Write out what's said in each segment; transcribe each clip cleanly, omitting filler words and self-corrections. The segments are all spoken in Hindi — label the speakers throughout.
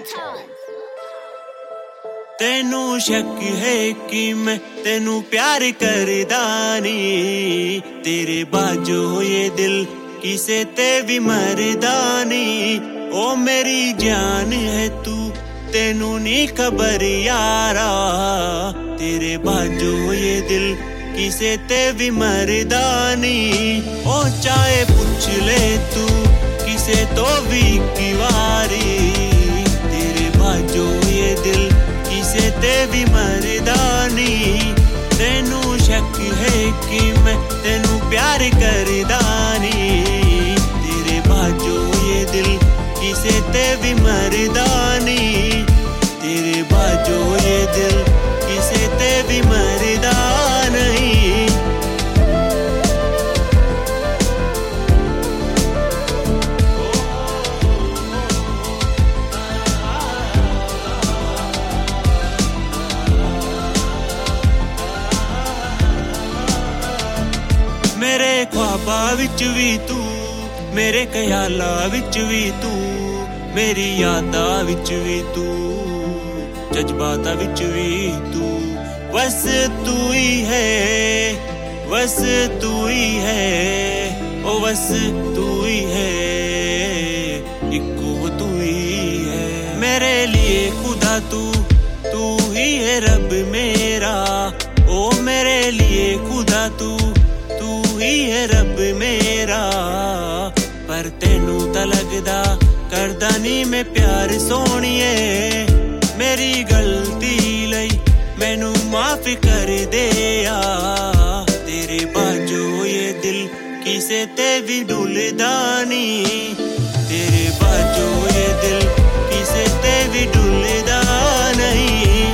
Speaker 1: तेनू शक है कि मैं तेनू प्यार करदा नी, तेरे बाजो ये दिल किसे ते भी मरदा नी। ओ मेरी जान है तू, तेनू नी खबर यारा, तेरे बाजो ये दिल किसे ते भी मरदा नी। ओ चाहे पूछ ले तू किसे तो भी की वारी, तेरे बाजो ये दिल किसे ते भी मरदा नी। तेनू शक है कि मैं तेनू प्यार करदा नी, तेरे बाजो ये दिल किसे ते भी मरदा नी, तेरे बाजो ये दिल किसे ते भी मरदा नहीं। मेरे ख्वाबा विच भी तू, मेरे ख्याला विच भी तू, मेरी यादा विच भी तू, जज्बाता विच भी तू। बस तू ही है, बस तू ही है, ओ बस तू ही है, इको तू ही है। मेरे लिए खुदा तू, तू ही है रब मेरा, ओ मेरे लिए खुदा तू, तू ही है रब मेरा। पर तेनू तां लगदा करदा नी मैं प्यार सोहणिए, मेरी गलती लई मैनू माफ कर दे आ। तेरे बाजो ये दिल किसे ते भी डुलदा नी, तेरे बाजो ये दिल किसे ते भी डुलदा नहीं।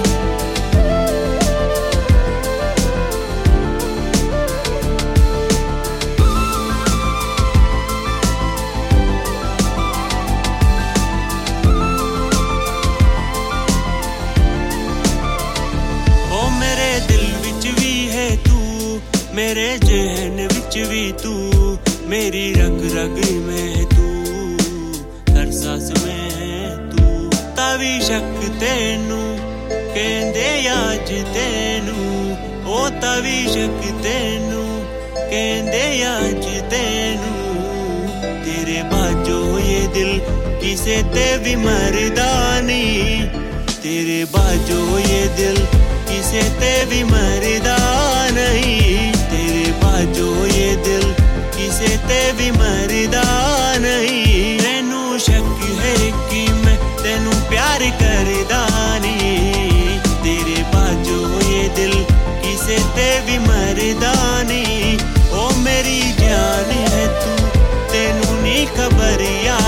Speaker 1: मेरे जहन विच भी तू, मेरी रग रग में तू, हर सांस में तू। तावी शक तेनू कहंदे अज तेनू, ओ तावी शक तेनू कहंदे अज तेनू। तेरे बाजो ये दिल किसे ते भी मरदा नी, तेरे बाजो ये दिल किसे ते भी मरदा नहीं, तेरे बाजो ये दिल किसे ते भी मरदा नहीं। तेनू शक है कि मैं तेनू प्यार करदा नी, तेरे बाजो ये दिल किसे ते भी मरदा नी। ओ मेरी जान है तू, तेनू नी खबर यार,